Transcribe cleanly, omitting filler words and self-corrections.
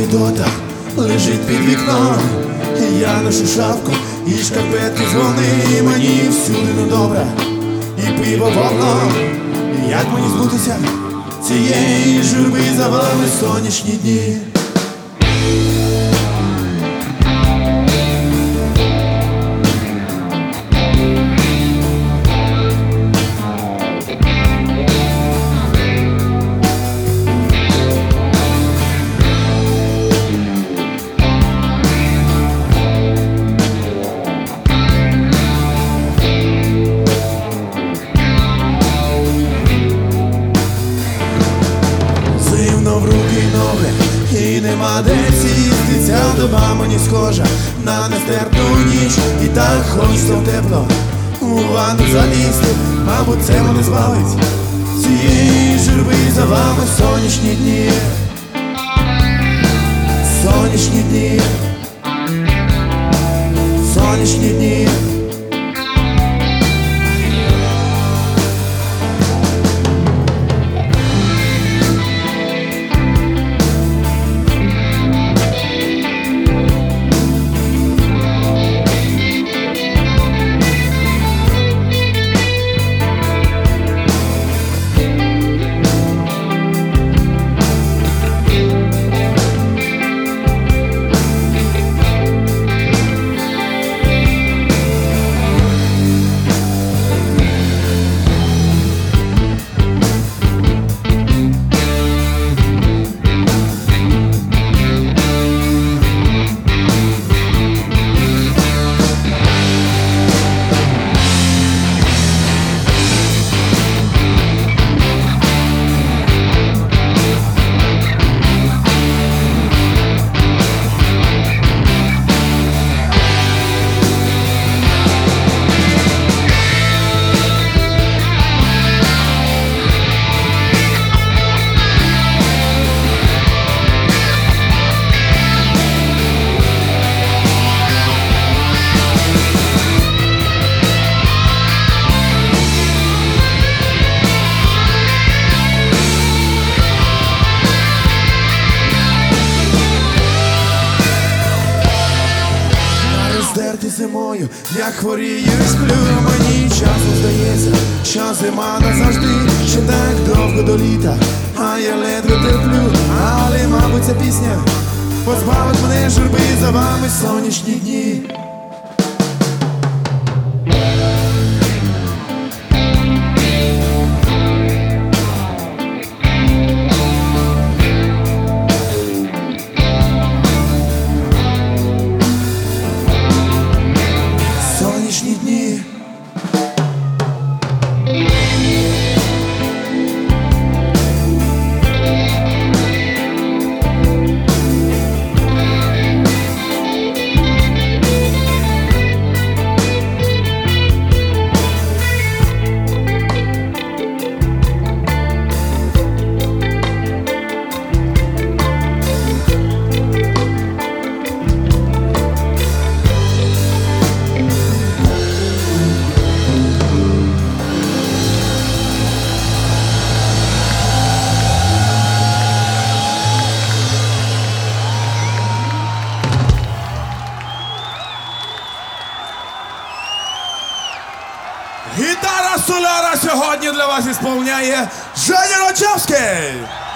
Гідота лежить під вікном, я ношу шапку і шкарпетки з вовни. Мені всюди недобре, і пиво вогном. Як мені збутися цієї журби, за вами сонячні дні? В руки й ноги, і нема де сісти. Ця доба мені схожа на нестерпну ніч. І так хочеться в тепло у ванну залізти. Мабуть, це мене звалить цієї журби, за вами сонячні дні. Сонячні дні. Сонячні дні. Зимою я хворію і сплю, мені часом здається, що зима назавжди, ще так довго до літа, а я ледве терплю. Але, мабуть, ця пісня позбавить мене журби, за вами сонячні дні. Сонячні дні. Гітара соляра сьогодні для вас ісполняє Женя Рочевський.